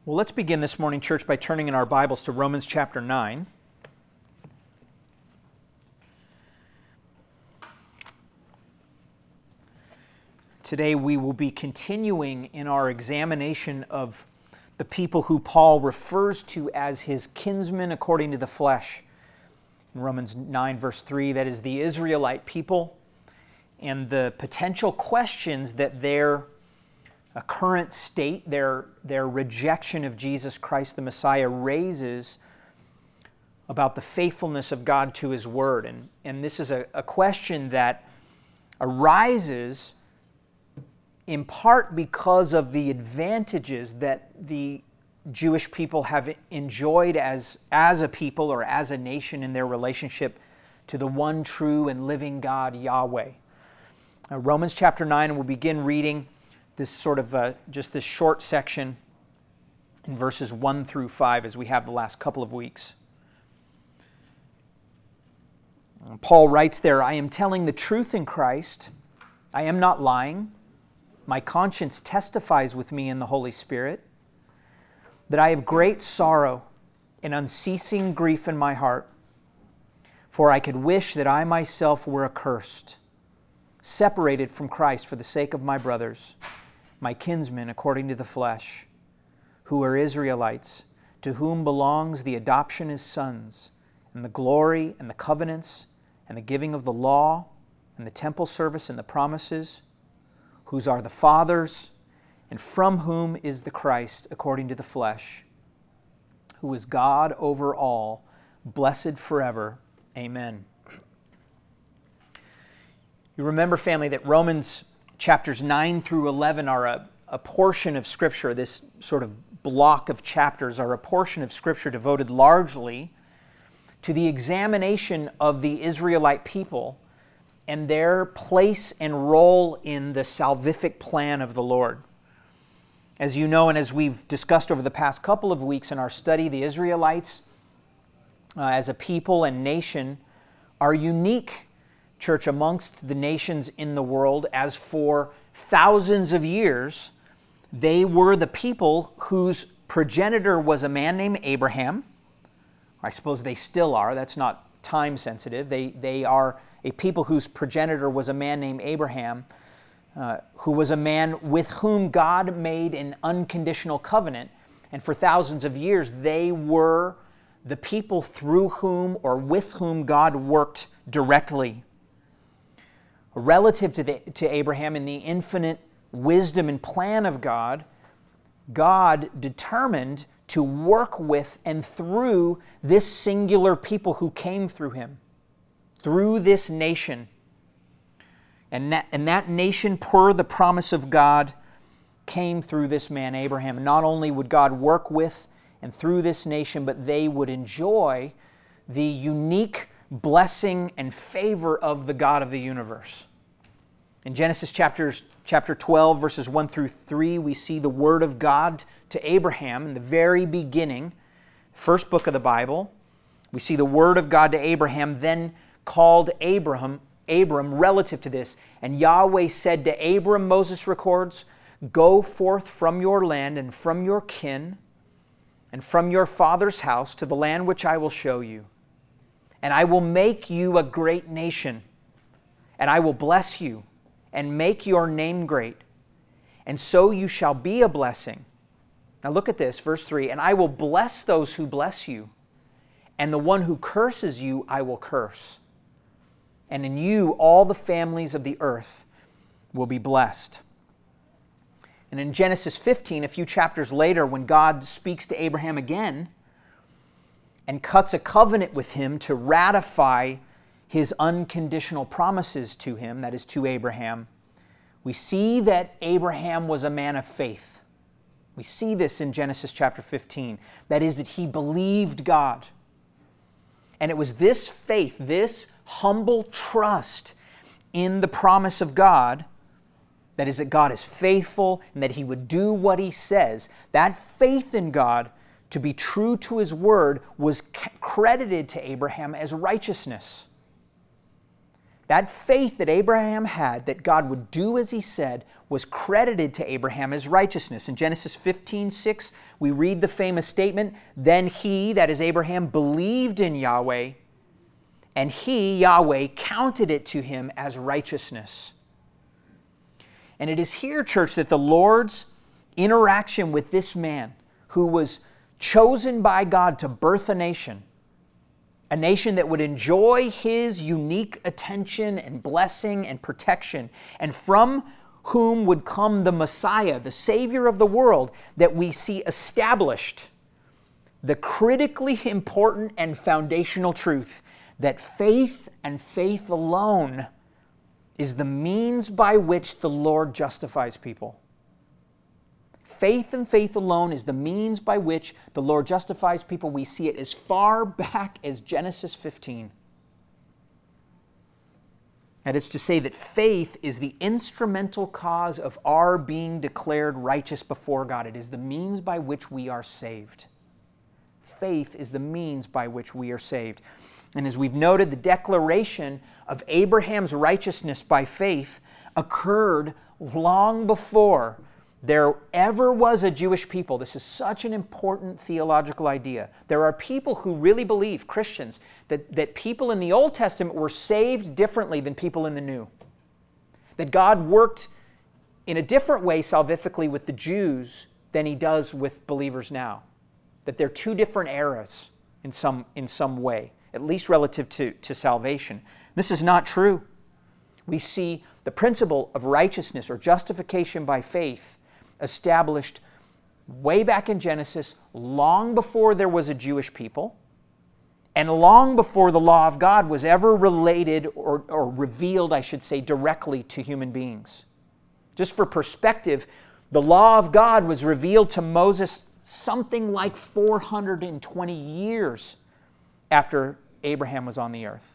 Well, let's begin this morning, church, by turning in our Bibles to Romans chapter 9. Today we will be continuing in our examination of the people who Paul refers to as his kinsmen according to the flesh. In Romans 9 verse 3, that is the Israelite people, and the potential questions that their current state, their rejection of Jesus Christ the Messiah raises about the faithfulness of God to His Word. And this is a question that arises in part because of the advantages that the Jewish people have enjoyed as a people or as a nation in their relationship to the one true and living God, Yahweh. Romans chapter 9, and we'll begin reading this sort of just this short section in verses 1 through 5 as we have the last couple of weeks. Paul writes there, "I am telling the truth in Christ. I am not lying. My conscience testifies with me in the Holy Spirit that I have great sorrow and unceasing grief in my heart, for I could wish that I myself were accursed, separated from Christ for the sake of my brothers, my kinsmen according to the flesh, who are Israelites, to whom belongs the adoption as sons, and the glory and the covenants, and the giving of the law, and the temple service and the promises, whose are the fathers, and from whom is the Christ according to the flesh, who is God over all, blessed forever. Amen." You remember, family, that Romans chapters 9 through 11 are a portion of Scripture. This sort of block of chapters are a portion of Scripture devoted largely to the examination of the Israelite people and their place and role in the salvific plan of the Lord. As you know, and as we've discussed over the past couple of weeks in our study, the Israelites as a people and nation are unique, church, amongst the nations in the world, as for thousands of years they were the people whose progenitor was a man named Abraham. I suppose they still are. That's not time sensitive. They are a people whose progenitor was a man named Abraham, who was a man with whom God made an unconditional covenant. And for thousands of years, they were the people through whom or with whom God worked directly. Relative to Abraham in the infinite wisdom and plan of God, God determined to work with and through this singular people who came through him, through this nation. And that nation, per the promise of God, came through this man, Abraham. Not only would God work with and through this nation, but they would enjoy the unique blessing and favor of the God of the universe. In Genesis chapter 12, verses 1 through 3, we see the word of God to Abraham in the very beginning, first book of the Bible. We see the word of God to Abraham, then called Abram relative to this. And Yahweh said to Abram, Moses records, "Go forth from your land and from your kin and from your father's house to the land which I will show you. And I will make you a great nation, and I will bless you and make your name great, and so you shall be a blessing." Now look at this, verse 3, "And I will bless those who bless you, and the one who curses you I will curse. And in you all the families of the earth will be blessed." And in Genesis 15, a few chapters later, when God speaks to Abraham again and cuts a covenant with him to ratify his unconditional promises to him, that is to Abraham, we see that Abraham was a man of faith. We see this in Genesis chapter 15. That is, that he believed God. And it was this faith, this humble trust in the promise of God, that is, that God is faithful and that He would do what He says. That faith in God to be true to His word was credited to Abraham as righteousness. That faith that Abraham had, that God would do as he said, was credited to Abraham as righteousness. In Genesis 15:6, we read the famous statement, "Then he," that is Abraham, "believed in Yahweh, and he," Yahweh, "counted it to him as righteousness." And it is here, church, that the Lord's interaction with this man who was chosen by God to birth a nation that would enjoy his unique attention and blessing and protection, and from whom would come the Messiah, the Savior of the world, that we see established the critically important and foundational truth that faith and faith alone is the means by which the Lord justifies people. Faith and faith alone is the means by which the Lord justifies people. We see it as far back as Genesis 15. That is to say that faith is the instrumental cause of our being declared righteous before God. It is the means by which we are saved. Faith is the means by which we are saved. And as we've noted, the declaration of Abraham's righteousness by faith occurred long before there ever was a Jewish people. This is such an important theological idea. There are people who really believe, Christians, that people in the Old Testament were saved differently than people in the New. That God worked in a different way salvifically with the Jews than he does with believers now. That they're two different eras in some way, at least relative to salvation. This is not true. We see the principle of righteousness or justification by faith established way back in Genesis, long before there was a Jewish people, and long before the law of God was ever related or revealed, I should say, directly to human beings. Just for perspective, the law of God was revealed to Moses something like 420 years after Abraham was on the earth.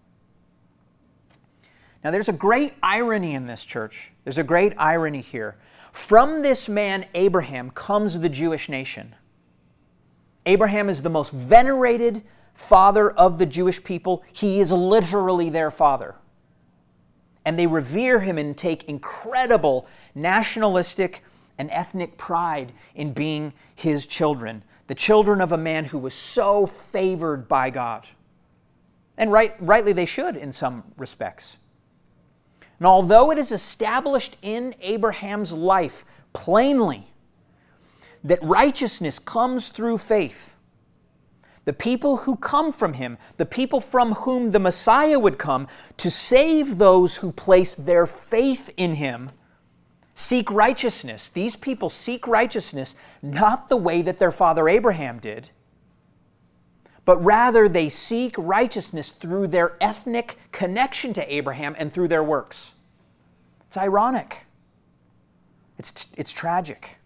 Now there's a great irony in this, church. There's a great irony here. From this man, Abraham, comes the Jewish nation. Abraham is the most venerated father of the Jewish people. He is literally their father. And they revere him and take incredible nationalistic and ethnic pride in being his children, the children of a man who was so favored by God. And rightly they should in some respects. And although it is established in Abraham's life plainly that righteousness comes through faith, the people who come from him, the people from whom the Messiah would come to save those who place their faith in him, seek righteousness. These people seek righteousness not the way that their father Abraham did, but rather they seek righteousness through their ethnic connection to Abraham and through their works. It's ironic. It's tragic.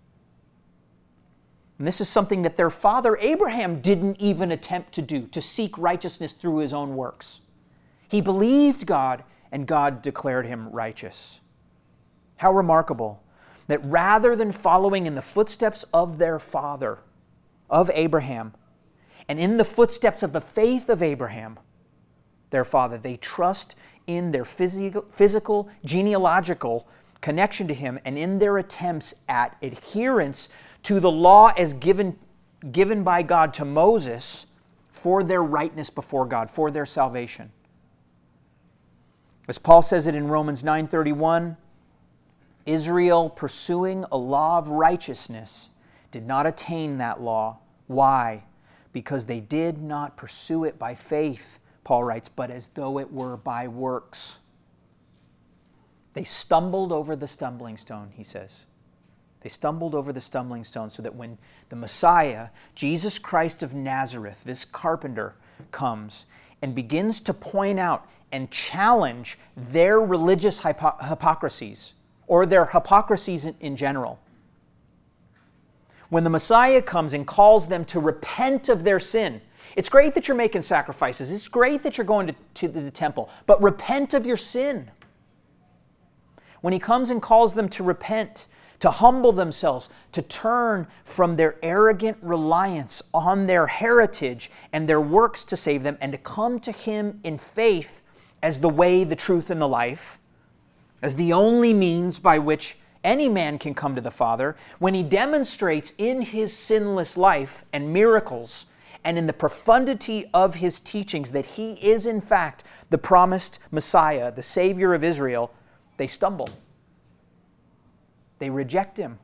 And this is something that their father Abraham didn't even attempt to do, to seek righteousness through his own works. He believed God, and God declared him righteous. How remarkable that rather than following in the footsteps of their father, of Abraham, and in the footsteps of the faith of Abraham, their father, they trust in their physical, genealogical connection to him and in their attempts at adherence to the law as given by God to Moses for their rightness before God, for their salvation. As Paul says it in Romans 9:31, Israel, pursuing a law of righteousness, did not attain that law. Why? Because they did not pursue it by faith, Paul writes, but as though it were by works. They stumbled over the stumbling stone, he says. They stumbled over the stumbling stone so that when the Messiah, Jesus Christ of Nazareth, this carpenter, comes and begins to point out and challenge their religious hypocrisies, or their hypocrisies in general. When the Messiah comes and calls them to repent of their sin, it's great that you're making sacrifices. It's great that you're going to the temple, but repent of your sin. When he comes and calls them to repent, to humble themselves, to turn from their arrogant reliance on their heritage and their works to save them, and to come to him in faith as the way, the truth, and the life, as the only means by which any man can come to the Father, when he demonstrates in his sinless life and miracles and in the profundity of his teachings that he is in fact the promised Messiah, the Savior of Israel, they stumble. They reject him.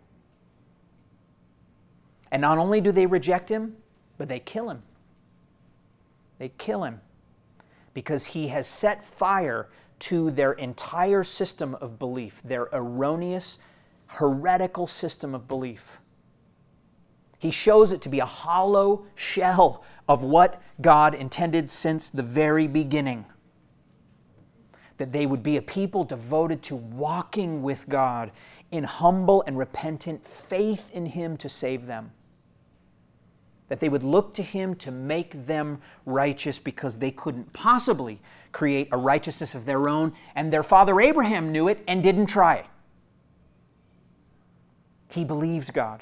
And not only do they reject him, but they kill him. They kill him because he has set fire to their entire system of belief, their erroneous, heretical system of belief. He shows it to be a hollow shell of what God intended since the very beginning. That they would be a people devoted to walking with God in humble and repentant faith in him to save them. That they would look to him to make them righteous because they couldn't possibly create a righteousness of their own, and their father Abraham knew it and didn't try. He believed God.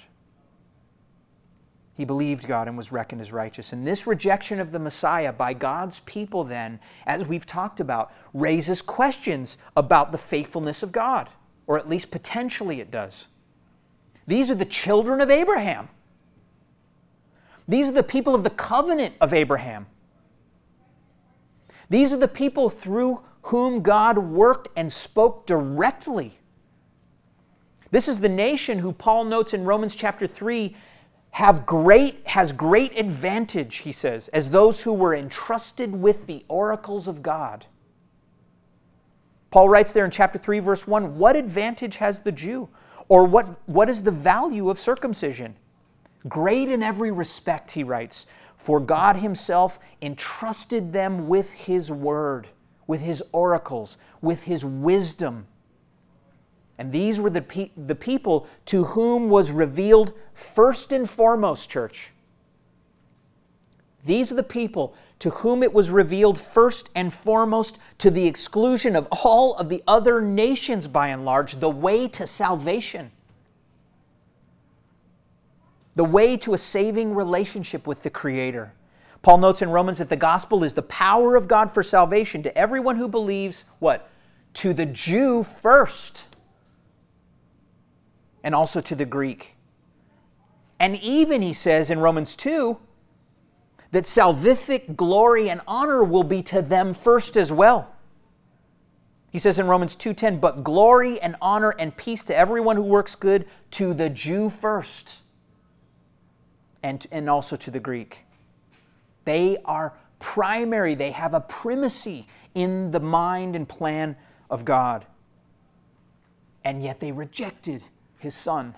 He believed God and was reckoned as righteous. And this rejection of the Messiah by God's people then, as we've talked about, raises questions about the faithfulness of God, or at least potentially it does. These are the children of Abraham. These are the people of the covenant of Abraham. These are the people through whom God worked and spoke directly. This is the nation who Paul notes in Romans chapter 3 has great advantage, he says, as those who were entrusted with the oracles of God. Paul writes there in chapter 3, verse 1, what advantage has the Jew? Or what is the value of circumcision? Great in every respect, he writes, for God himself entrusted them with his word, with his oracles, with his wisdom. And these were the people to whom was revealed first and foremost, church. These are the people to whom it was revealed first and foremost, to the exclusion of all of the other nations by and large, the way to salvation. The way to a saving relationship with the Creator. Paul notes in Romans that the gospel is the power of God for salvation to everyone who believes, what? To the Jew first. And also to the Greek. And even, he says in Romans 2, that salvific glory and honor will be to them first as well. He says in Romans 2:10, but glory and honor and peace to everyone who works good, to the Jew first. And also to the Greek. They are primary. They have a primacy in the mind and plan of God. And yet they rejected his Son.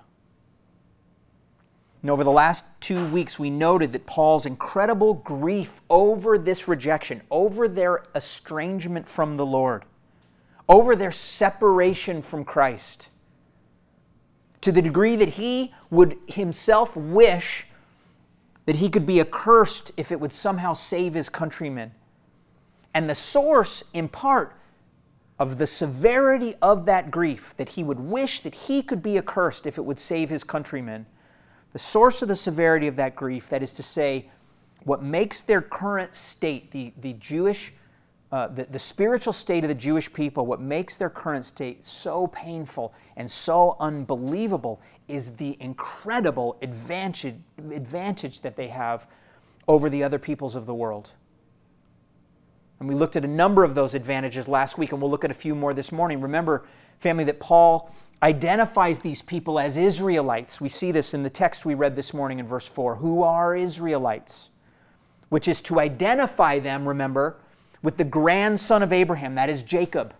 And over the last 2 weeks, we noted that Paul's incredible grief over this rejection, over their estrangement from the Lord, over their separation from Christ, to the degree that he would himself wish that he could be accursed if it would somehow save his countrymen. And the source, in part, of the severity of that grief, that he would wish that he could be accursed if it would save his countrymen, the source of the severity of that grief, that is to say, what makes their current state, the Jewish, the spiritual state of the Jewish people, what makes their current state so painful and so unbelievable is the incredible advantage that they have over the other peoples of the world. And we looked at a number of those advantages last week, and we'll look at a few more this morning. Remember, family, that Paul identifies these people as Israelites. We see this in the text we read this morning in verse 4. Who are Israelites? Which is to identify them, remember, with the grandson of Abraham, that is Jacob,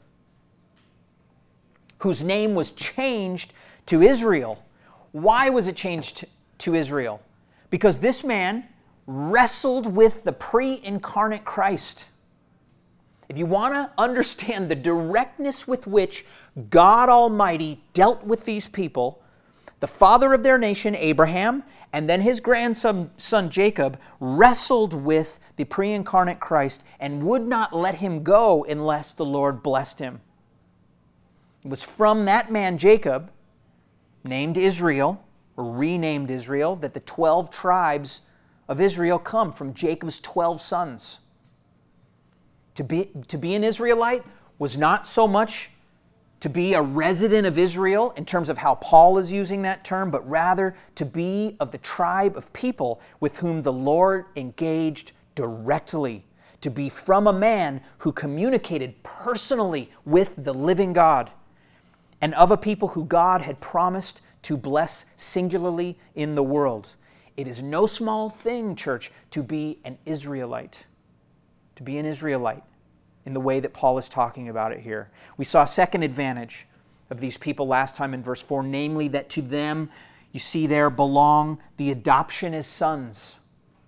whose name was changed to Israel. Why was it changed to Israel? Because this man wrestled with the pre-incarnate Christ. If you want to understand the directness with which God Almighty dealt with these people, the father of their nation, Abraham, and then his grandson Jacob wrestled with the pre-incarnate Christ and would not let him go unless the Lord blessed him. It was from that man Jacob, named Israel, or renamed Israel, that the 12 tribes of Israel come, from Jacob's 12 sons. To be an Israelite was not so much to be a resident of Israel in terms of how Paul is using that term, but rather to be of the tribe of people with whom the Lord engaged directly, to be from a man who communicated personally with the living God, and of a people who God had promised to bless singularly in the world. It is no small thing, church, to be an Israelite. To be an Israelite in the way that Paul is talking about it here. We saw a second advantage of these people last time in verse 4, namely that to them, you see there, belong the adoption as sons.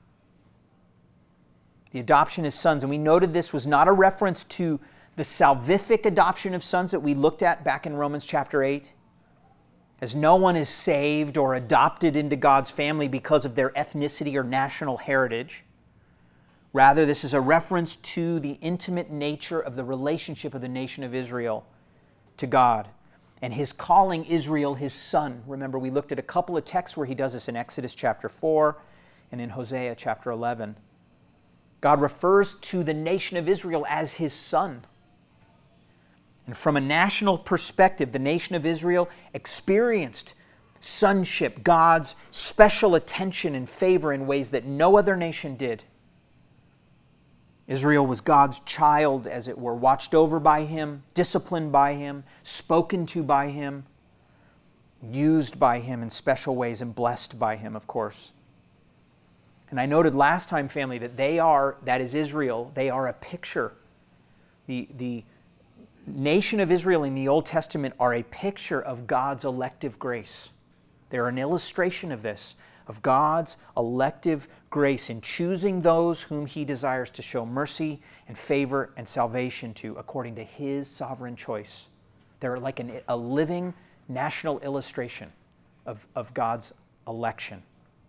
The adoption as sons. And we noted this was not a reference to the salvific adoption of sons that we looked at back in Romans chapter 8. As no one is saved or adopted into God's family because of their ethnicity or national heritage. Rather, this is a reference to the intimate nature of the relationship of the nation of Israel to God and His calling Israel His son. Remember, we looked at a couple of texts where He does this in Exodus chapter 4 and in Hosea chapter 11. God refers to the nation of Israel as His son. And from a national perspective, the nation of Israel experienced sonship, God's special attention and favor in ways that no other nation did. Israel was God's child, as it were, watched over by Him, disciplined by Him, spoken to by Him, used by Him in special ways, and blessed by Him, of course. And I noted last time, family, that that is Israel, they are a picture. The nation of Israel in the Old Testament are a picture of God's elective grace. They're an illustration of this, of God's elective grace in choosing those whom He desires to show mercy and favor and salvation to according to His sovereign choice. They're like a living national illustration of God's election.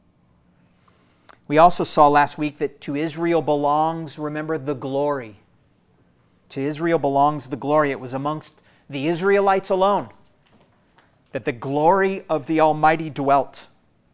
We also saw last week that to Israel belongs, remember, the glory. To Israel belongs the glory. It was amongst the Israelites alone that the glory of the Almighty dwelt.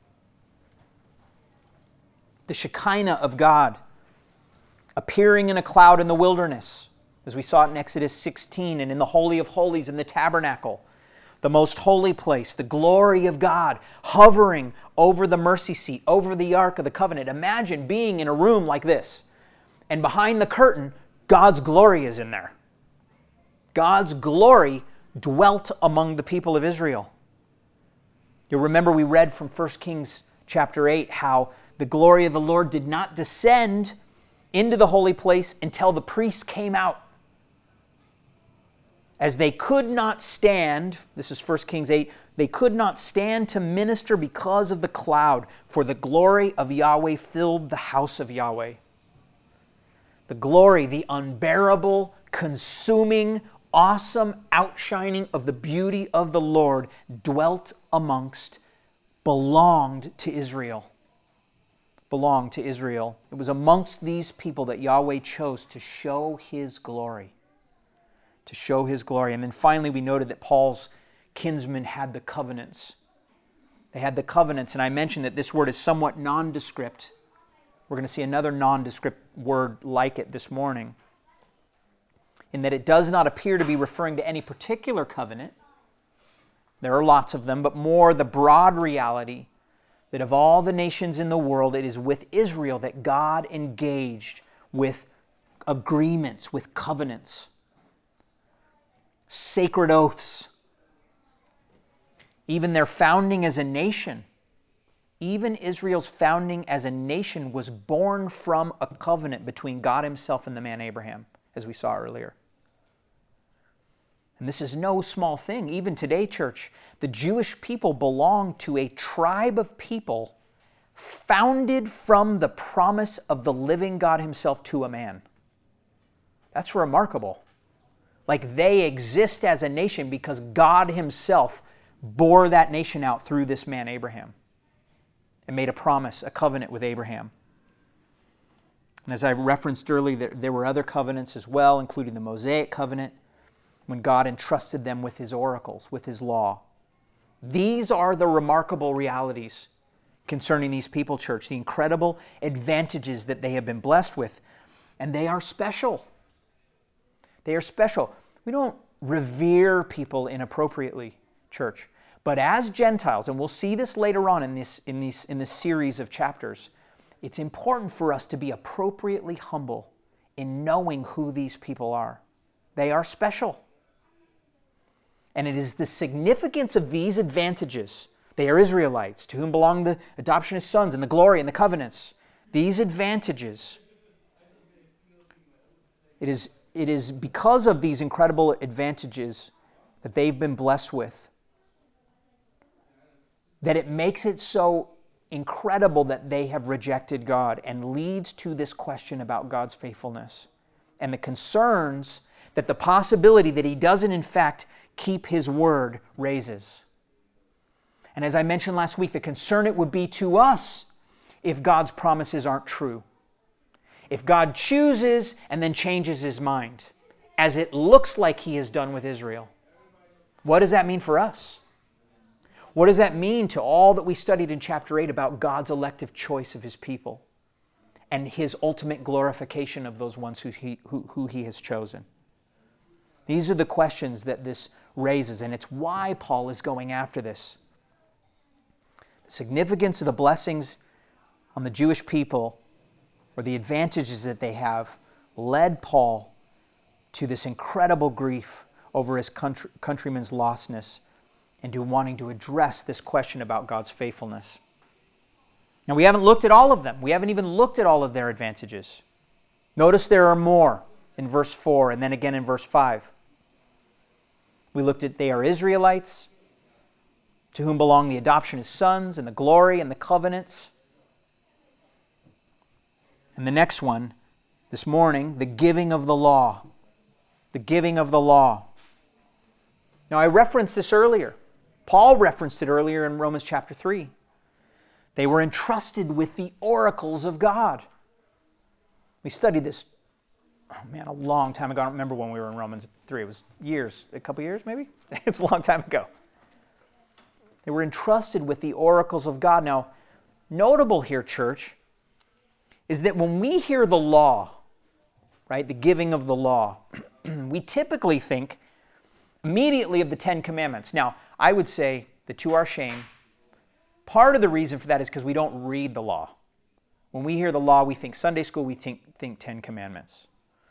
The Shekinah of God appearing in a cloud in the wilderness, as we saw it in Exodus 16, and in the Holy of Holies in the tabernacle, the most holy place, the glory of God hovering over the mercy seat, over the Ark of the Covenant. Imagine being in a room like this, and behind the curtain, God's glory is in there. God's glory dwelt among the people of Israel. You'll remember we read from 1 Kings chapter 8 how the glory of the Lord did not descend into the holy place until the priests came out. As they could not stand, this is 1 Kings 8, they could not stand to minister because of the cloud, for the glory of Yahweh filled the house of Yahweh. The glory, the unbearable, consuming, awesome outshining of the beauty of the Lord dwelt amongst, belonged to Israel. Belonged to Israel. It was amongst these people that Yahweh chose to show His glory. To show His glory. And then finally we noted that Paul's kinsmen had the covenants. They had the covenants, and I mentioned that this word is somewhat nondescript. We're going to see another nondescript word like it this morning, in that it does not appear to be referring to any particular covenant. There are lots of them, but more the broad reality that of all the nations in the world, it is with Israel that God engaged with agreements, with covenants, sacred oaths. Even their founding as a nation, even Israel's founding as a nation was born from a covenant between God Himself and the man Abraham, as we saw earlier. And this is no small thing. Even today, church, the Jewish people belong to a tribe of people founded from the promise of the living God Himself to a man. That's remarkable. Like they exist as a nation because God Himself bore that nation out through this man Abraham and made a promise, a covenant with Abraham. And as I referenced earlier, there were other covenants as well, including the Mosaic covenant, when God entrusted them with His oracles, with His law. These are the remarkable realities concerning these people, church, the incredible advantages that they have been blessed with. And they are special. They are special. We don't revere people inappropriately, church. But as Gentiles, and we'll see this later on in this series of chapters, it's important for us to be appropriately humble in knowing who these people are. They are special. And it is the significance of these advantages. They are Israelites, to whom belong the adoption as sons and the glory and the covenants. These advantages, it is because of these incredible advantages that they've been blessed with that it makes it so incredible that they have rejected God and leads to this question about God's faithfulness and the concerns that the possibility that He doesn't in fact keep His word raises. And as I mentioned last week, the concern it would be to us if God's promises aren't true. If God chooses and then changes His mind, as it looks like He has done with Israel, what does that mean for us? What does that mean to all that we studied in chapter 8 about God's elective choice of His people and His ultimate glorification of those ones who He has chosen? These are the questions that this raises, and it's why Paul is going after this. The significance of the blessings on the Jewish people, or the advantages that they have, led Paul to this incredible grief over his countrymen's lostness and to wanting to address this question about God's faithfulness. Now, we haven't looked at all of them. We haven't even looked at all of their advantages. Notice there are more in verse 4 and then again in verse 5. We looked at they are Israelites, to whom belong the adoption as sons and the glory and the covenants. And the next one, this morning, the giving of the law. The giving of the law. Now, I referenced this earlier. Paul referenced it earlier in Romans chapter 3. They were entrusted with the oracles of God. We studied this, a long time ago. I don't remember when we were in Romans 3. It was years, a couple years maybe? It's a long time ago. They were entrusted with the oracles of God. Now, notable here, church, is that when we hear the law, right, the giving of the law, we typically think immediately of the Ten Commandments. Now, I would say that to our shame, part of the reason for that is because we don't read the law. When we hear the law, we think Sunday school, we think Ten Commandments.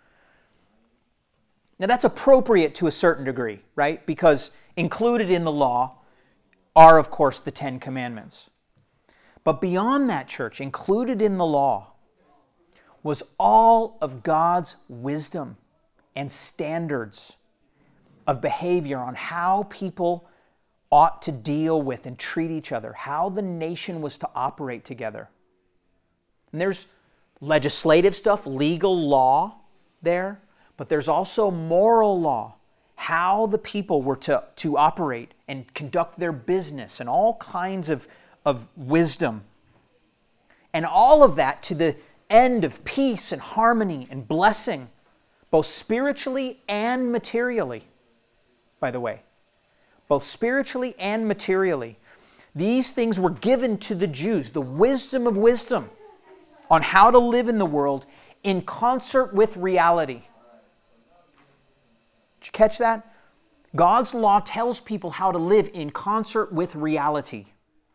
Now, that's appropriate to a certain degree, right? Because included in the law are, of course, the Ten Commandments. But beyond that, church, included in the law was all of God's wisdom and standards of behavior on how people ought to deal with and treat each other, how the nation was to operate together. And there's legislative stuff, legal law there, but there's also moral law, how the people were to operate and conduct their business, and all kinds of wisdom. And all of that to the end of peace and harmony and blessing, both spiritually and materially, by the way. Both spiritually and materially. These things were given to the Jews, the wisdom of wisdom on how to live in the world in concert with reality. Did you catch that? God's law tells people how to live in concert with reality.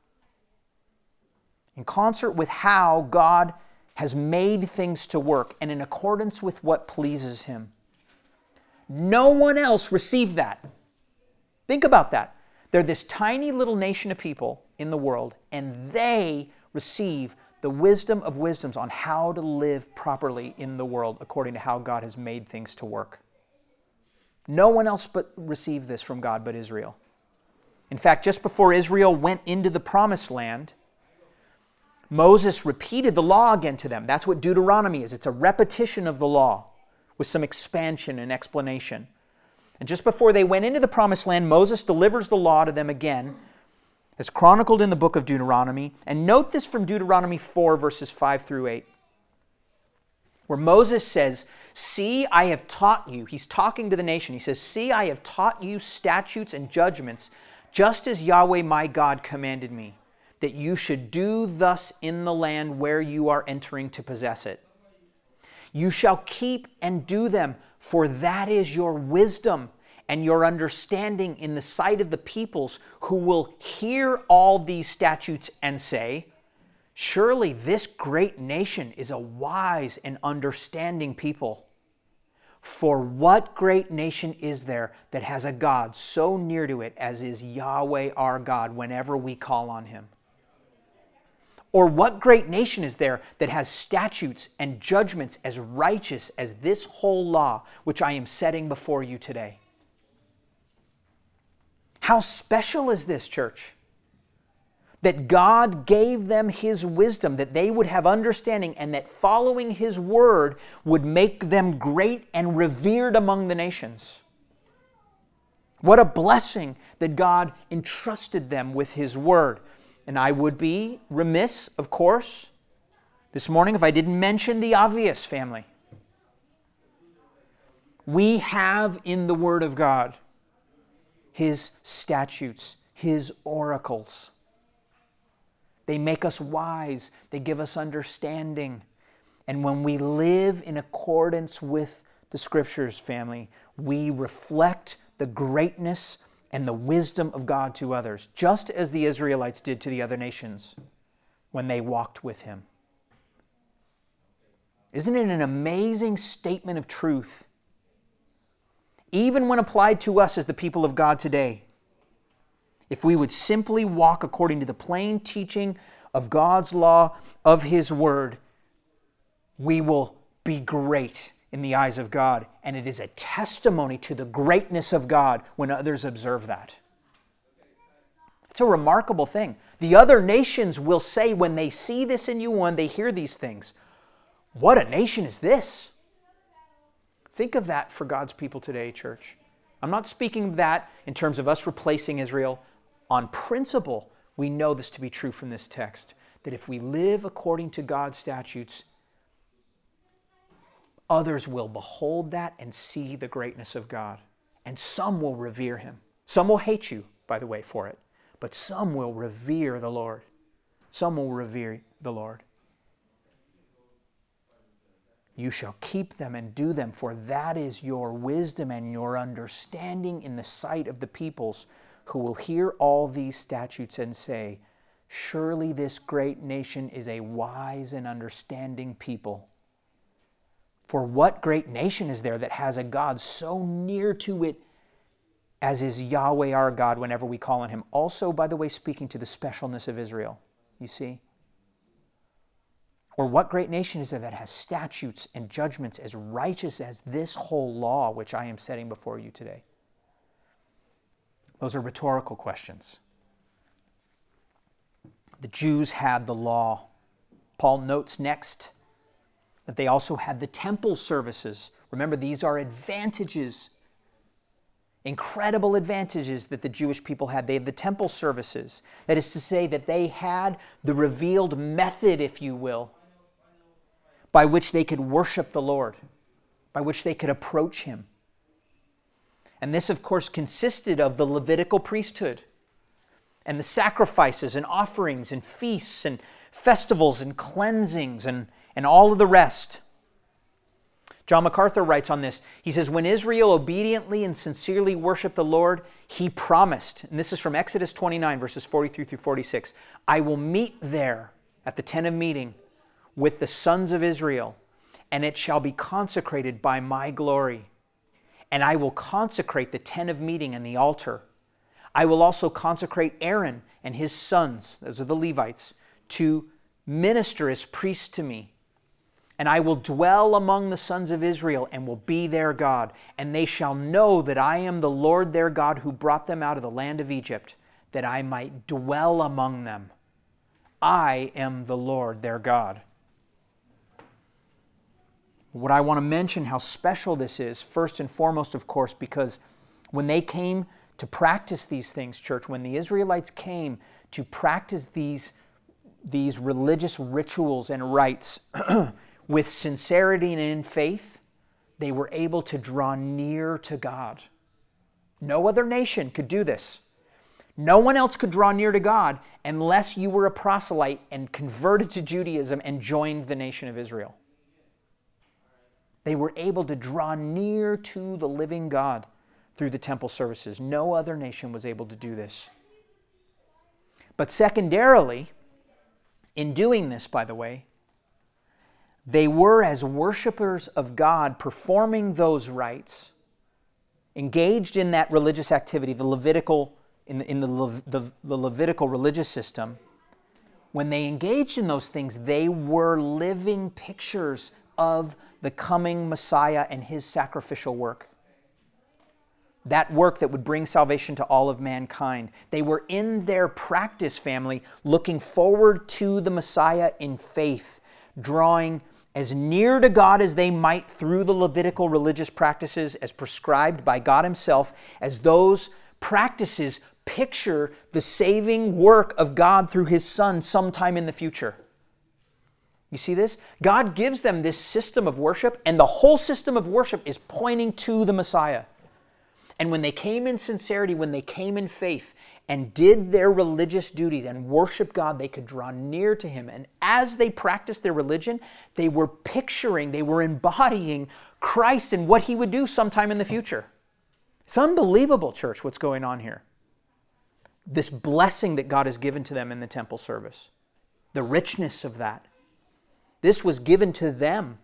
In concert with how God has made things to work and in accordance with what pleases Him. No one else received that. Think about that. They're this tiny little nation of people in the world, and they receive the wisdom of wisdoms on how to live properly in the world according to how God has made things to work. No one else but received this from God but Israel. In fact, just before Israel went into the promised land, Moses repeated the law again to them. That's what Deuteronomy is. It's a repetition of the law with some expansion and explanation. And just before they went into the promised land, Moses delivers the law to them again, as chronicled in the book of Deuteronomy. And note this from Deuteronomy 4, verses 5 through 8, where Moses says, "See, I have taught you." He's talking to the nation. He says, "See, I have taught you statutes and judgments, just as Yahweh my God commanded me, that you should do thus in the land where you are entering to possess it. You shall keep and do them, For that is your wisdom and your understanding in the sight of the peoples, who will hear all these statutes and say, surely this great nation is a wise and understanding people. For what great nation is there that has a God so near to it as is Yahweh our God whenever we call on Him? Or what great nation is there that has statutes and judgments as righteous as this whole law which I am setting before you today? How special is this, church? That God gave them His wisdom, that they would have understanding, and that following His word would make them great and revered among the nations. What a blessing that God entrusted them with His word. And I would be remiss, of course, this morning if I didn't mention the obvious, family. We have in the Word of God His statutes, His oracles. They make us wise. They give us understanding. And when we live in accordance with the Scriptures, family, we reflect the greatness and the wisdom of God to others, just as the Israelites did to the other nations when they walked with Him. Isn't it an amazing statement of truth? Even when applied to us as the people of God today, if we would simply walk according to the plain teaching of God's law, of His word, we will be great in the eyes of God. And it is a testimony to the greatness of God when others observe that. It's a remarkable thing. The other nations will say when they see this in you, when they hear these things, what a nation is this? Think of that for God's people today, church. I'm not speaking of that in terms of us replacing Israel. On principle, we know this to be true from this text, that if we live according to God's statutes, others will behold that and see the greatness of God. And some will revere Him. Some will hate you, by the way, for it. But some will revere the Lord. Some will revere the Lord. You shall keep them and do them, for that is your wisdom and your understanding in the sight of the peoples, who will hear all these statutes and say, surely this great nation is a wise and understanding people. For what great nation is there that has a God so near to it as is Yahweh our God whenever we call on Him? Also, by the way, speaking to the specialness of Israel, you see? Or what great nation is there that has statutes and judgments as righteous as this whole law which I am setting before you today? Those are rhetorical questions. The Jews had the law. Paul notes next that they also had the temple services. Remember, these are advantages, incredible advantages that the Jewish people had. They had the temple services. That is to say that they had the revealed method, if you will, by which they could worship the Lord, by which they could approach Him. And this, of course, consisted of the Levitical priesthood and the sacrifices and offerings and feasts and festivals and cleansings and all of the rest. John MacArthur writes on this. He says, when Israel obediently and sincerely worshiped the Lord, He promised, and this is from Exodus 29, verses 43 through 46, I will meet there at the tent of meeting with the sons of Israel, and it shall be consecrated by my glory. And I will consecrate the tent of meeting and the altar. I will also consecrate Aaron and his sons, those are the Levites, to minister as priests to me. And I will dwell among the sons of Israel and will be their God. And they shall know that I am the Lord their God who brought them out of the land of Egypt, that I might dwell among them. I am the Lord their God. What I want to mention how special this is, first and foremost, of course, because when they came to practice these things, church, when the Israelites came to practice these religious rituals and rites with sincerity and in faith, they were able to draw near to God. No other nation could do this. No one else could draw near to God unless you were a proselyte and converted to Judaism and joined the nation of Israel. They were able to draw near to the living God through the temple services. No other nation was able to do this. But secondarily, in doing this, by the way, they were, as worshipers of God, performing those rites, engaged in that religious activity, the Levitical religious system. When they engaged in those things, they were living pictures of the coming Messiah and his sacrificial work. That work that would bring salvation to all of mankind. They were in their practice, family, looking forward to the Messiah in faith, drawing as near to God as they might through the Levitical religious practices as prescribed by God himself, as those practices picture the saving work of God through his Son sometime in the future. You see this? God gives them this system of worship, and the whole system of worship is pointing to the Messiah. And when they came in sincerity, when they came in faith and did their religious duties and worshiped God, they could draw near to him. And as they practiced their religion, they were picturing, they were embodying Christ and what he would do sometime in the future. It's unbelievable, church, what's going on here. This blessing that God has given to them in the temple service, the richness of that. This was given to them.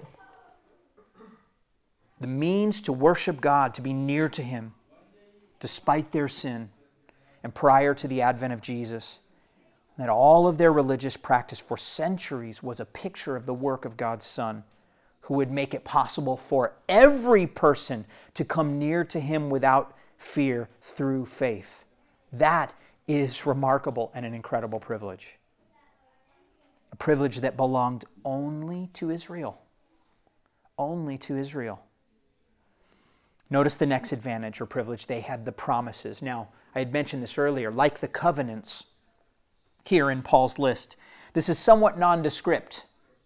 The means to worship God, to be near to him, despite their sin and prior to the advent of Jesus. That all of their religious practice for centuries was a picture of the work of God's Son, who would make it possible for every person to come near to him without fear through faith. That is remarkable and an incredible privilege. A privilege that belonged only to Israel. Only to Israel. Notice the next advantage or privilege. They had the promises. Now, I had mentioned this earlier, like the covenants here in Paul's list. This is somewhat nondescript.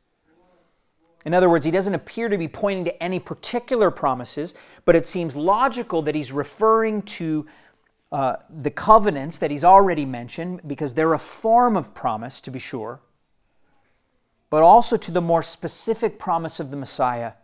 In other words, he doesn't appear to be pointing to any particular promises, but it seems logical that he's referring to the covenants that he's already mentioned, because they're a form of promise, to be sure, but also to the more specific promise of the Messiah.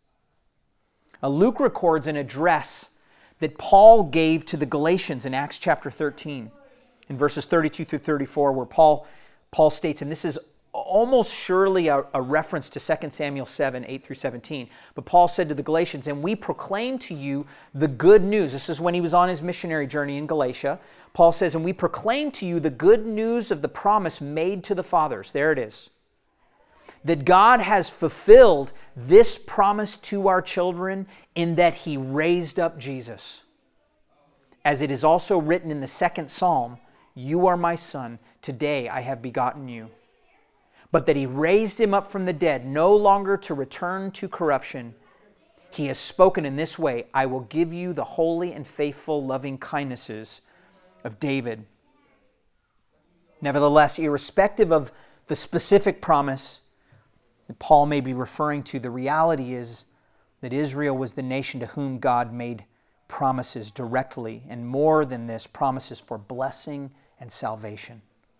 Luke records an address that Paul gave to the Galatians in Acts chapter 13, in verses 32 through 34, where Paul states, and this is almost surely a reference to 2 Samuel 7, 8 through 17, but Paul said to the Galatians, "And we proclaim to you the good news." This is when he was on his missionary journey in Galatia. Paul says, "And we proclaim to you the good news of the promise made to the fathers." There it is. That God has fulfilled this promise to our children in that he raised up Jesus. As it is also written in the second Psalm, "You are my son, today I have begotten you." But that he raised him up from the dead, no longer to return to corruption. He has spoken in this way, "I will give you the holy and faithful loving kindnesses of David." Nevertheless, irrespective of the specific promise that Paul may be referring to, the reality is that Israel was the nation to whom God made promises directly, and more than this, promises for blessing and salvation.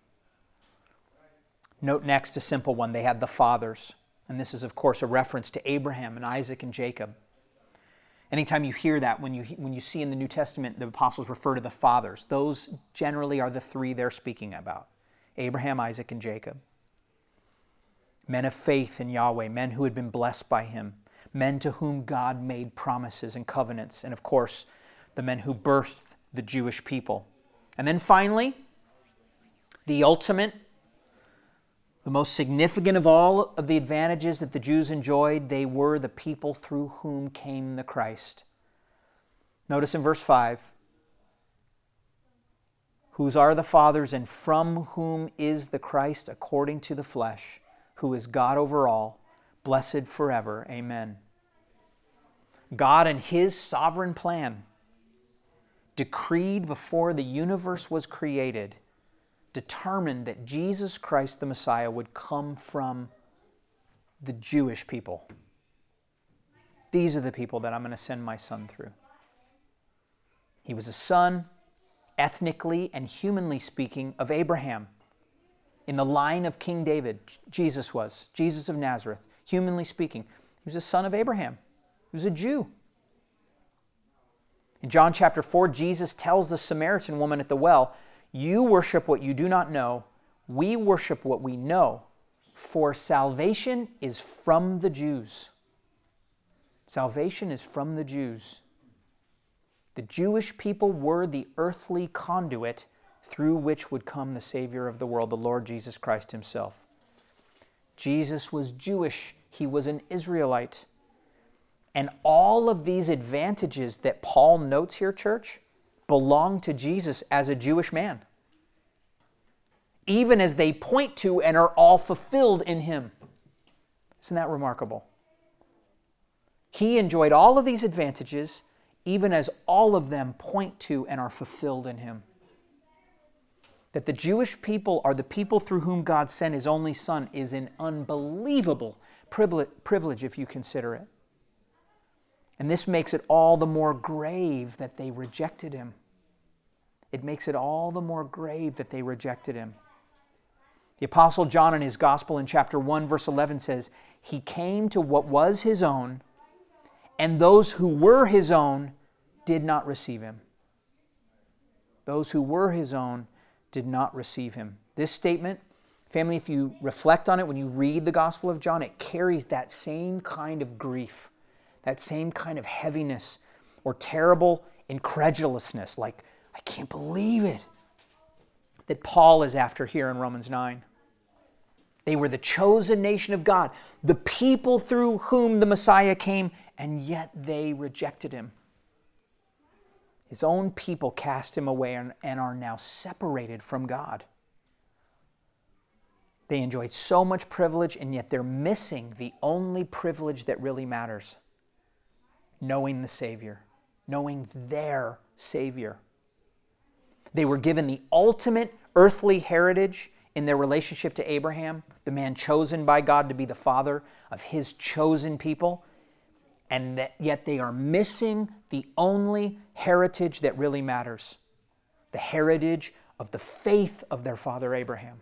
Note next a simple one. They had the fathers. And this is, of course, a reference to Abraham and Isaac and Jacob. Anytime you hear that, when you see in the New Testament the apostles refer to the fathers, those generally are the three they're speaking about. Abraham, Isaac, and Jacob. Men of faith in Yahweh, men who had been blessed by him, men to whom God made promises and covenants, and of course, the men who birthed the Jewish people. And then finally, the ultimate, the most significant of all of the advantages that the Jews enjoyed, they were the people through whom came the Christ. Notice in verse 5, "Whose are the fathers, and from whom is the Christ according to the flesh, who is God over all, blessed forever. Amen." God in his sovereign plan decreed before the universe was created, determined that Jesus Christ the Messiah would come from the Jewish people. These are the people that I'm going to send my son through. He was a son, ethnically and humanly speaking, of Abraham. In the line of King David, Jesus was. Jesus of Nazareth, humanly speaking. He was a son of Abraham. He was a Jew. In John chapter 4, Jesus tells the Samaritan woman at the well, "You worship what you do not know. We worship what we know, for salvation is from the Jews." Salvation is from the Jews. The Jewish people were the earthly conduit through which would come the Savior of the world, the Lord Jesus Christ himself. Jesus was Jewish. He was an Israelite. And all of these advantages that Paul notes here, church, belong to Jesus as a Jewish man, even as they point to and are all fulfilled in him. Isn't that remarkable? He enjoyed all of these advantages, even as all of them point to and are fulfilled in him. That the Jewish people are the people through whom God sent his only Son is an unbelievable privilege if you consider it. And this makes it all the more grave that they rejected him. It makes it all the more grave that they rejected him. The Apostle John in his Gospel in chapter 1, verse 11 says, "He came to what was his own, and those who were his own did not receive him." Those who were his own did not receive him. This statement, family, if you reflect on it, when you read the Gospel of John, it carries that same kind of grief, that same kind of heaviness or terrible incredulousness, like, I can't believe it, that Paul is after here in Romans 9. They were the chosen nation of God, the people through whom the Messiah came, and yet they rejected him. His own people cast him away and are now separated from God. They enjoyed so much privilege, and yet they're missing the only privilege that really matters: knowing the Savior, knowing their Savior. They were given the ultimate earthly heritage in their relationship to Abraham, the man chosen by God to be the father of his chosen people, and yet they are missing the only heritage that really matters: the heritage of the faith of their father Abraham.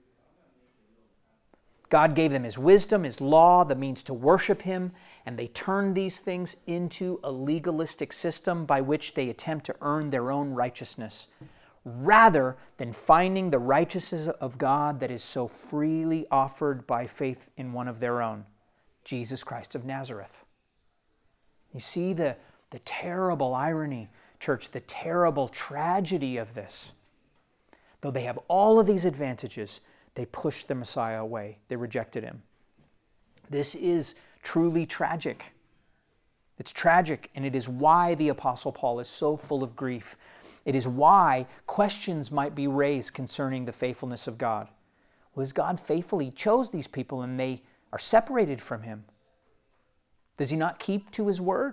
God gave them his wisdom, his law, the means to worship him, and they turned these things into a legalistic system by which they attempt to earn their own righteousness, rather than finding the righteousness of God that is so freely offered by faith in one of their own, Jesus Christ of Nazareth. You see the terrible irony, church, the terrible tragedy of this. Though they have all of these advantages, they pushed the Messiah away. They rejected him. This is truly tragic. It's tragic, and it is why the Apostle Paul is so full of grief. It is why questions might be raised concerning the faithfulness of God. Well, is God faithful? He chose these people, and they are separated from him. Does he not keep to his word?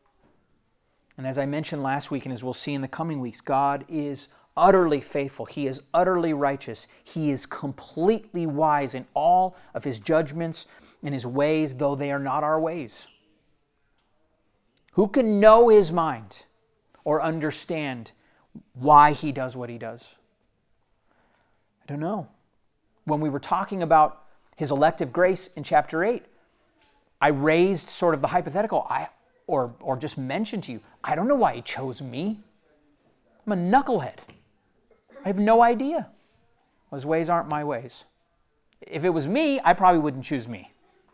And as I mentioned last week, and as we'll see in the coming weeks, God is utterly faithful. He is utterly righteous. He is completely wise in all of his judgments and his ways, though they are not our ways. Who can know his mind or understand why he does what he does? I don't know. When we were talking about his elective grace in chapter 8, I raised sort of the hypothetical, or just mentioned to you, I don't know why he chose me. I'm a knucklehead. I have no idea. His ways aren't my ways. If it was me, I probably wouldn't choose me.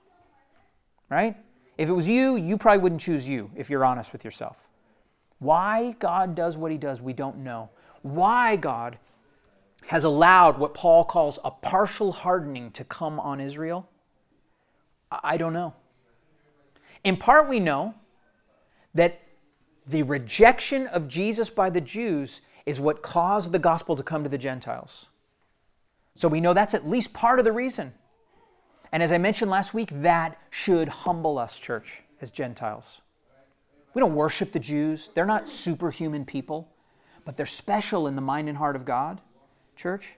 Right? If it was you, you probably wouldn't choose you, if you're honest with yourself. Why God does what he does, we don't know. Why God has allowed what Paul calls a partial hardening to come on Israel, I don't know. In part, we know that the rejection of Jesus by the Jews is what caused the gospel to come to the Gentiles. So we know that's at least part of the reason. And as I mentioned last week, that should humble us, church, as Gentiles. We don't worship the Jews. They're not superhuman people, but they're special in the mind and heart of God, church.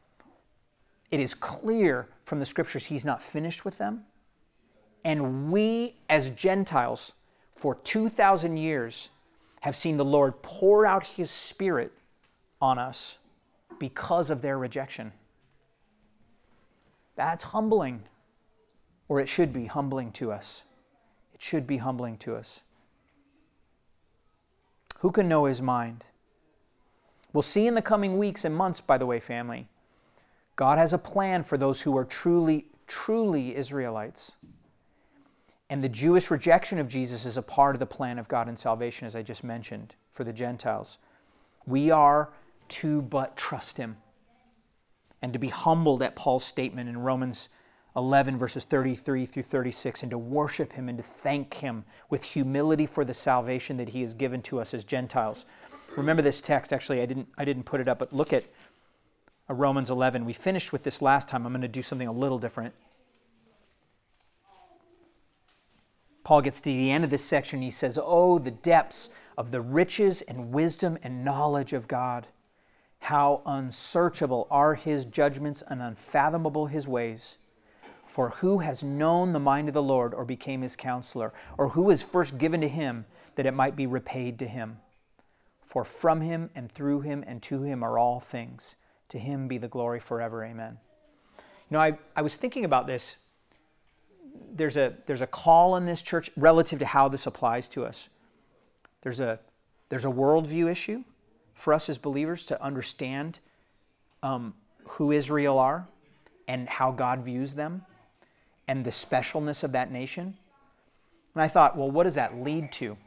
It is clear from the Scriptures he's not finished with them. And we, as Gentiles, for 2,000 years, have seen the Lord pour out his Spirit on us because of their rejection. That's humbling, or it should be humbling to us. It should be humbling to us. Who can know his mind? We'll see in the coming weeks and months, by the way, family. God has a plan for those who are truly Israelites. And the Jewish rejection of Jesus is a part of the plan of God in salvation, as I just mentioned, for the Gentiles. We are to but trust him and to be humbled at Paul's statement in Romans 11, verses 33 through 36, and to worship him and to thank him with humility for the salvation that he has given to us as Gentiles. Remember this text. Actually, I didn't put it up, but look at Romans 11. We finished with this last time. I'm going to do something a little different. Paul gets to the end of this section. He says, "Oh, the depths of the riches and wisdom and knowledge of God. How unsearchable are his judgments and unfathomable his ways. For who has known the mind of the Lord, or became his counselor? Or who was first given to him that it might be repaid to him? For from him and through him and to him are all things. To him be the glory forever. Amen." You know, I was thinking about this. There's a call in this church relative to how this applies to us. There's a worldview issue for us as believers to understand who Israel are and how God views them and the specialness of that nation. And I thought, well, what does that lead to?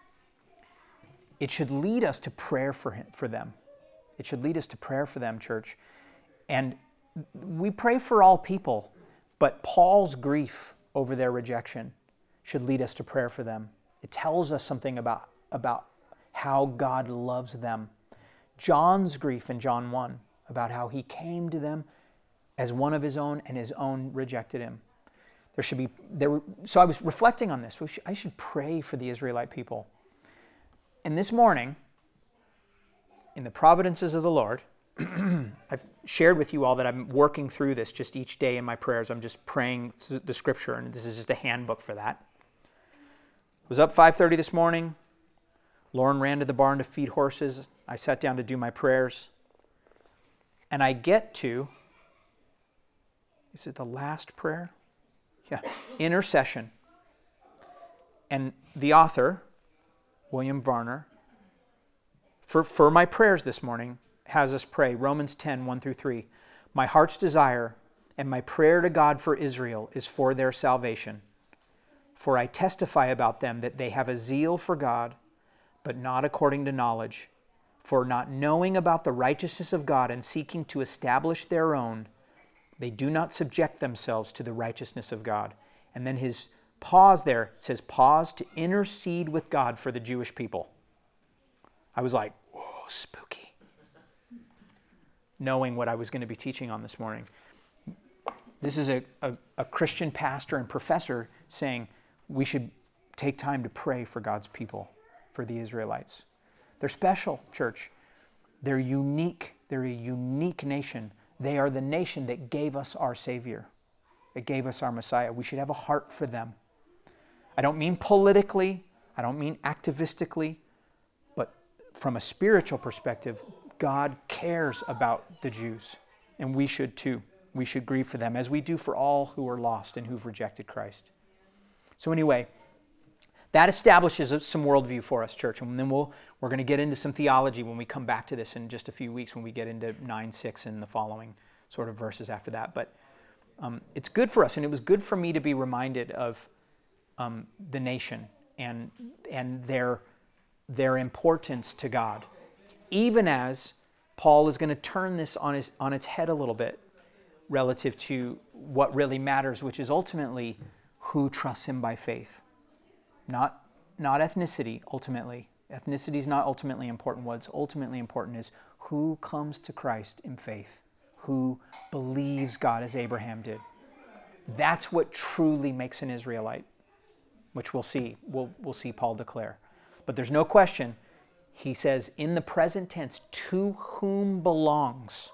It should lead us to prayer for them. It should lead us to prayer for them, church. And we pray for all people, but Paul's grief over their rejection should lead us to prayer for them. It tells us something about how God loves them. John's grief in John 1 about how he came to them as one of his own and his own rejected him. So I was reflecting on this. I should pray for the Israelite people. And this morning, in the providences of the Lord, I've shared with you all that I'm working through this just each day in my prayers. I'm just praying the scripture, and this is just a handbook for that. I was up 5:30 this morning. Lauren ran to the barn to feed horses. I sat down to do my prayers. And I get to, is it the last prayer? Yeah, intercession. And the author, William Varner, for my prayers this morning, has us pray Romans 10, 1 through 3. "My heart's desire and my prayer to God for Israel is for their salvation. For I testify about them that they have a zeal for God, but not according to knowledge. For not knowing about the righteousness of God and seeking to establish their own, they do not subject themselves to the righteousness of God." And then his pause there, it says, pause to intercede with God for the Jewish people. I was like, whoa, spooky. Knowing what I was going to be teaching on this morning. This is a Christian pastor and professor saying we should take time to pray for God's people, for the Israelites. They're special, church. They're unique. They're a unique nation. They are the nation that gave us our Savior, that gave us our Messiah. We should have a heart for them. I don't mean politically. I don't mean activistically. But from a spiritual perspective, God cares about the Jews, and we should too. We should grieve for them, as we do for all who are lost and who've rejected Christ. So anyway, that establishes some worldview for us, church, and then we're going to get into some theology when we come back to this in just a few weeks, when we get into 9:6 and the following sort of verses after that. But it's good for us, and it was good for me to be reminded of the nation and their importance to God. Even as Paul is going to turn this on its head a little bit relative to what really matters, which is ultimately who trusts him by faith. Not ethnicity, ultimately. Ethnicity is not ultimately important. What's ultimately important is who comes to Christ in faith, who believes God as Abraham did. That's what truly makes an Israelite, which we'll see. We'll see Paul declare. But there's no question. He says in the present tense, to whom belongs,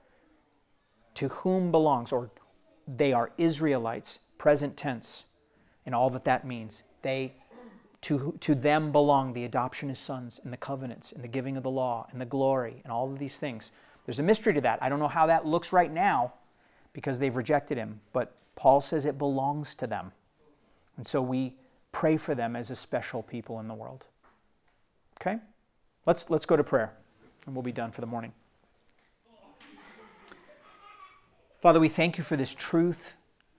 or they are Israelites, present tense, and all that means. To them belong the adoption as sons and the covenants and the giving of the law and the glory and all of these things. There's a mystery to that. I don't know how that looks right now because they've rejected him, but Paul says it belongs to them. And so we pray for them as a special people in the world. Okay? Let's go to prayer, and we'll be done for the morning. Father, we thank you for this truth.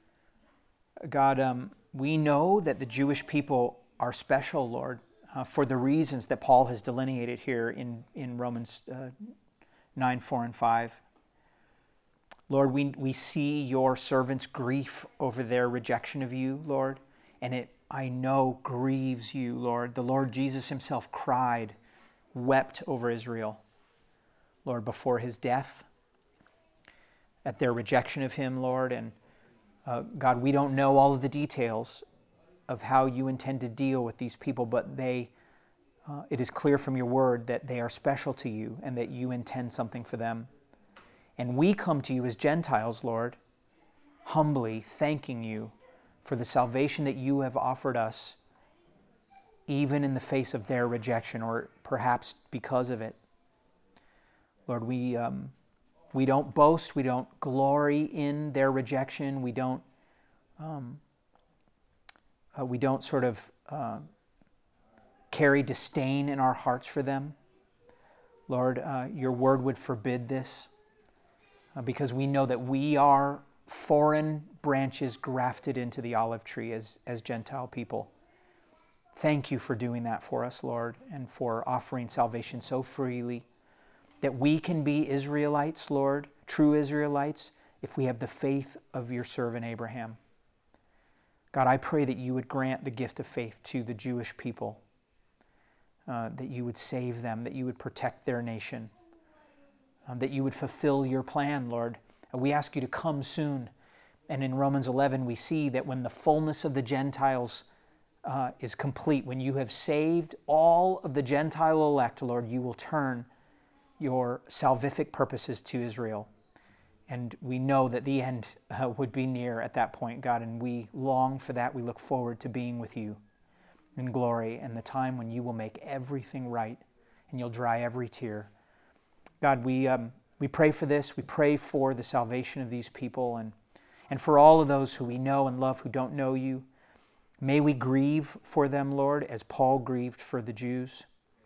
God, we know that the Jewish people are special, Lord, for the reasons that Paul has delineated here in Romans 9, 4, and 5. Lord, we see your servants' grief over their rejection of you, Lord, and it, I know, grieves you, Lord. The Lord Jesus himself cried, wept over Israel, Lord, before his death, at their rejection of him, Lord. And God, we don't know all of the details of how you intend to deal with these people, but it is clear from your word that they are special to you and that you intend something for them. And we come to you as Gentiles, Lord, humbly thanking you for the salvation that you have offered us, even in the face of their rejection, or perhaps because of it. Lord, we don't boast, we don't glory in their rejection, we don't sort of carry disdain in our hearts for them. Lord, your word would forbid this, because we know that we are foreign branches grafted into the olive tree as Gentile people. Thank you for doing that for us, Lord, and for offering salvation so freely, that we can be Israelites, Lord, true Israelites, if we have the faith of your servant Abraham. God, I pray that you would grant the gift of faith to the Jewish people, that you would save them, that you would protect their nation, that you would fulfill your plan, Lord. We ask you to come soon. And in Romans 11, we see that when the fullness of the Gentiles is complete, when you have saved all of the Gentile elect, Lord, you will turn your salvific purposes to Israel. And we know that the end would be near at that point, God, and we long for that. We look forward to being with you in glory and the time when you will make everything right and you'll dry every tear. God, we pray for this. We pray for the salvation of these people and for all of those who we know and love who don't know you. May we grieve for them, Lord, as Paul grieved for the Jews.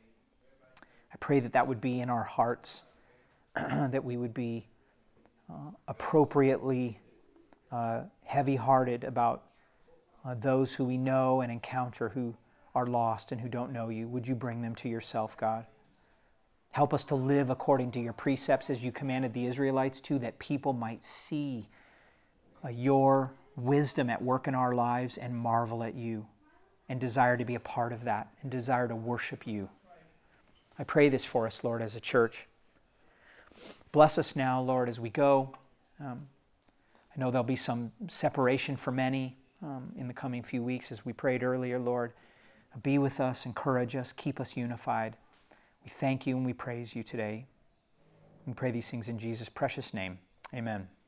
I pray that that would be in our hearts, that we would be appropriately heavy-hearted about those who we know and encounter who are lost and who don't know you. Would you bring them to yourself, God? Help us to live according to your precepts as you commanded the Israelites to, that people might see your wisdom at work in our lives and marvel at you and desire to be a part of that and desire to worship you. I pray this for us, Lord, as a church. Bless us now, Lord, as we go. I know there'll be some separation for many in the coming few weeks, as we prayed earlier, Lord. Be with us, encourage us, keep us unified. We thank you and we praise you today. We pray these things in Jesus' precious name. Amen.